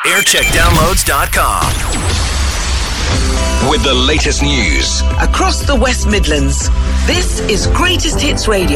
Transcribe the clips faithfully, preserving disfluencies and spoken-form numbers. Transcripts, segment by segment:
aircheck downloads dot com. With the latest news across the West Midlands, this is Greatest Hits Radio.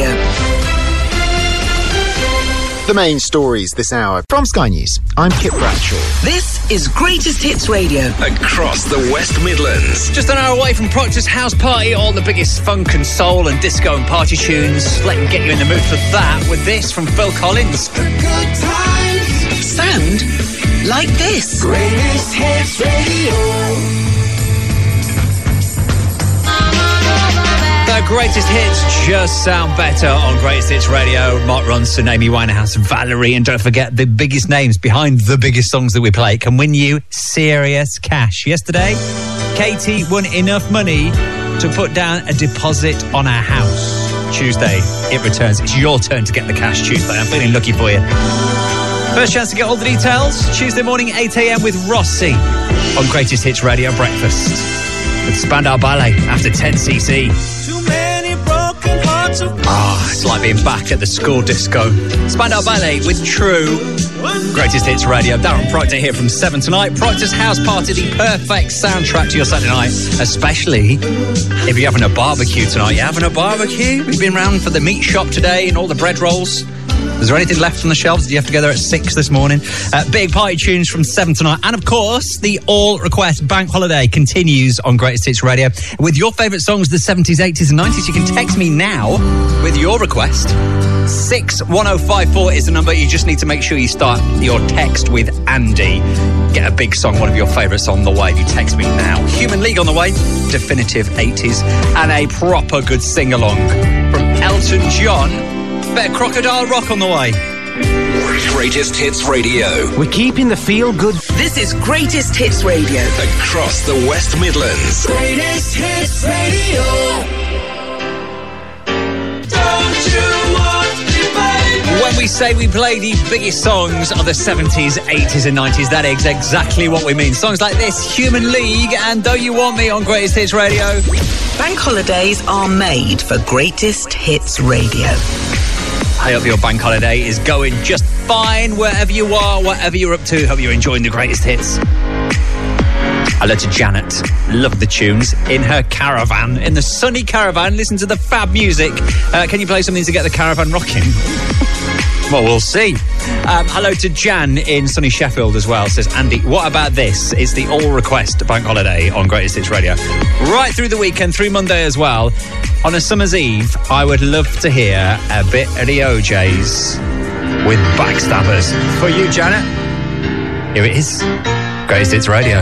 The main stories this hour from Sky News. I'm Kit Bradshaw. This is Greatest Hits Radio. Across the West Midlands. Just an hour away from Proctor's House Party, all the biggest funk and soul and disco and party tunes. Let me get you in the mood for that with this from Phil Collins. The good times sound like this. Greatest Hits Radio. The greatest hits just sound better on Greatest Hits Radio. Mark Ronson, Amy Winehouse, Valerie, and don't forget the biggest names behind the biggest songs that we play can win you serious cash. Yesterday, Katie won enough money to put down a deposit on her house. Tuesday, it returns. It's your turn to get the cash Tuesday. I'm feeling lucky for you. First chance to get all the details, Tuesday morning, eight a.m. with Rossi on Greatest Hits Radio Breakfast. With Spandau Ballet after ten C C. Ah, oh, it's like being back at the school disco. Spandau Ballet with True. Greatest Hits Radio. Darren Proctor here from seven tonight. Proctor's House Party, the perfect soundtrack to your Saturday night. Especially if you're having a barbecue tonight. You're having a barbecue? We've been round for the meat shop today and all the bread rolls. Is there anything left on the shelves? Did you have to go there at six this morning? Uh, big party tunes from seven tonight. And of course, the All Request Bank Holiday continues on Greatest Hits Radio. With your favourite songs of the seventies, eighties and nineties, you can text me now with your request. six one oh five four is the number. You just need to make sure you start your text with Andy. Get a big song, one of your favourites on the way. You text me now. Human League on the way. Definitive eighties. And a proper good sing-along from Elton John. Bit of Crocodile Rock on the way. Greatest Hits Radio. We're keeping the feel good. This is Greatest Hits Radio. Across the West Midlands. Greatest Hits Radio. Don't you want me, baby? When we say we play the biggest songs of the seventies, eighties and nineties, that is exactly what we mean. Songs like this, Human League and Don't You Want Me on Greatest Hits Radio. Bank holidays are made for Greatest Hits Radio. I hope your bank holiday is going just fine wherever you are, whatever you're up to. Hope you're enjoying the greatest hits. Hello to Janet. Love the tunes in her caravan, in the sunny caravan. Listen to the fab music. Uh, can you play something to get the caravan rocking? Well, we'll see. Um, hello to Jan in sunny Sheffield as well. Says, Andy, what about this? It's the All Request Bank Holiday on Greatest Hits Radio. Right through the weekend, through Monday as well. On a summer's eve, I would love to hear a bit of the O Js with Backstabbers. For you, Janet, here it is. Greatest Hits Radio.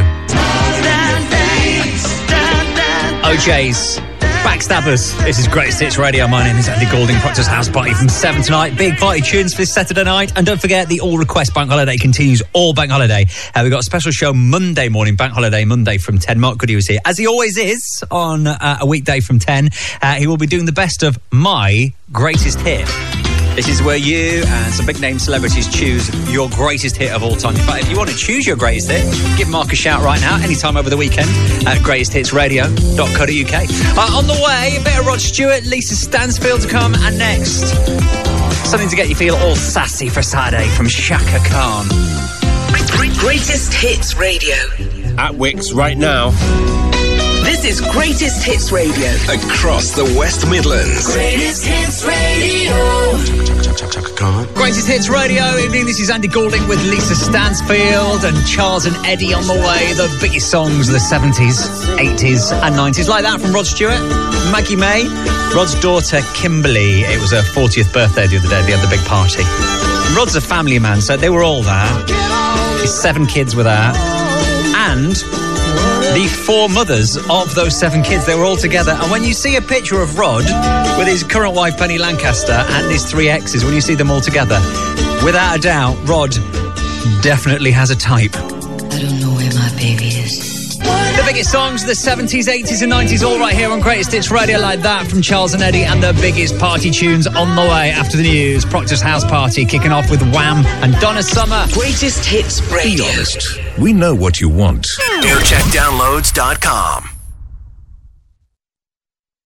O Js, Backstabbers. This is Greatest Hits Radio. My name is Andy Goulding. Proctor's House Party from seven tonight. Big party tunes for this Saturday night. And don't forget, the All Request Bank Holiday continues all Bank Holiday. Uh, we've got a special show Monday morning, Bank Holiday Monday from ten. Mark Goody was here, as he always is, on uh, a weekday from ten. Uh, he will be doing the best of my greatest hit. This is where you and some big-name celebrities choose your greatest hit of all time. In fact, if you want to choose your greatest hit, give Mark a shout right now, anytime over the weekend, at greatest hits radio dot co dot uk. Uh, on the way, a bit of Rod Stewart, Lisa Stansfield to come, and next, something to get you feel all sassy for Saturday from Shaka Khan. Greatest Hits Radio. At Wix right now. This is Greatest Hits Radio. Across the West Midlands. Greatest Hits Radio. Greatest Hits Radio. Evening, this is Andy Goulding with Lisa Stansfield and Charles and Eddie on the way. The biggest songs of the seventies, eighties and nineties. Like that from Rod Stewart, Maggie May, Rod's daughter Kimberly. It was her fortieth birthday the other day. They had the big party. Rod's a family man, so they were all there. His seven kids were there. And the four mothers of those seven kids, they were all together. And when you see a picture of Rod with his current wife Penny Lancaster and his three exes, when you see them all together, without a doubt, Rod definitely has a type. I don't know where my baby is. The biggest songs of the seventies, eighties and nineties, all right here on Greatest Hits Radio. Like that from Charles and Eddie, and the biggest party tunes on the way after the news. Proctor's House Party kicking off with Wham and Donna Summer. Greatest Hits Radio. Be honest, we know what you want. aircheck downloads dot com.